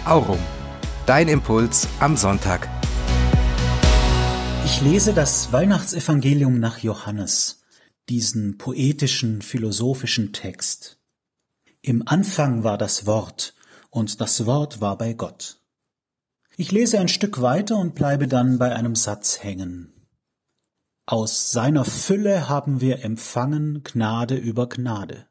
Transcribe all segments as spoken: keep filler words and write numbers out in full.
Aurum, dein Impuls am Sonntag. Ich lese das Weihnachtsevangelium nach Johannes, diesen poetischen, philosophischen Text. Im Anfang war das Wort, und das Wort war bei Gott. Ich lese ein Stück weiter und bleibe dann bei einem Satz hängen. Aus seiner Fülle haben wir empfangen Gnade über Gnade.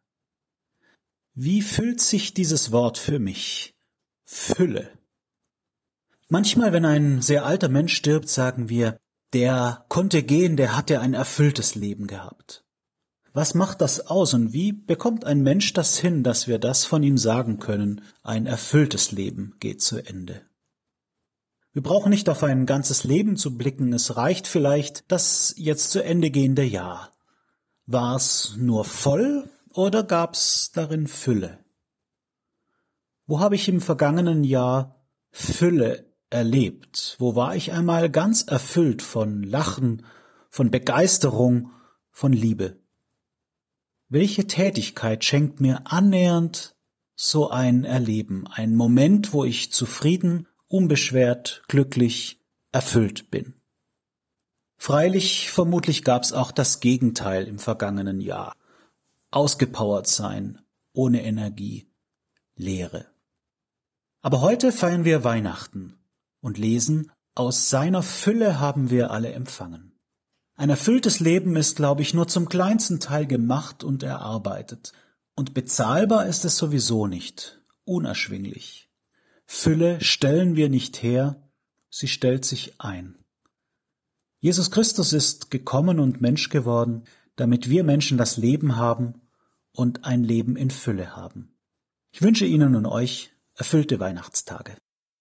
Wie füllt sich dieses Wort für mich? Fülle. Manchmal, wenn ein sehr alter Mensch stirbt, sagen wir, der konnte gehen, der hatte ein erfülltes Leben gehabt. Was macht das aus und wie bekommt ein Mensch das hin, dass wir das von ihm sagen können, ein erfülltes Leben geht zu Ende? Wir brauchen nicht auf ein ganzes Leben zu blicken, es reicht vielleicht das jetzt zu Ende gehende Jahr. War's nur voll oder gab's darin Fülle? Wo habe ich im vergangenen Jahr Fülle erlebt? Wo war ich einmal ganz erfüllt von Lachen, von Begeisterung, von Liebe? Welche Tätigkeit schenkt mir annähernd so ein Erleben, ein Moment, wo ich zufrieden, unbeschwert, glücklich, erfüllt bin? Freilich, vermutlich gab's auch das Gegenteil im vergangenen Jahr. Ausgepowert sein, ohne Energie, Leere. Aber heute feiern wir Weihnachten und lesen, aus seiner Fülle haben wir alle empfangen. Ein erfülltes Leben ist, glaube ich, nur zum kleinsten Teil gemacht und erarbeitet. Und bezahlbar ist es sowieso nicht, unerschwinglich. Fülle stellen wir nicht her, sie stellt sich ein. Jesus Christus ist gekommen und Mensch geworden, damit wir Menschen das Leben haben und ein Leben in Fülle haben. Ich wünsche Ihnen und euch erfüllte Weihnachtstage.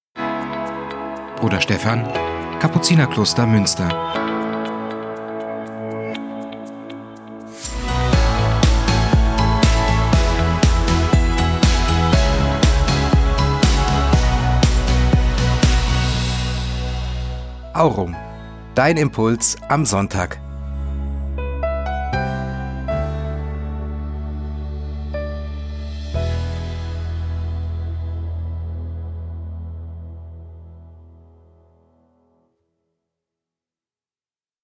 Bruder Stefan, Kapuzinerkloster Münster. Aurum, dein Impuls am Sonntag.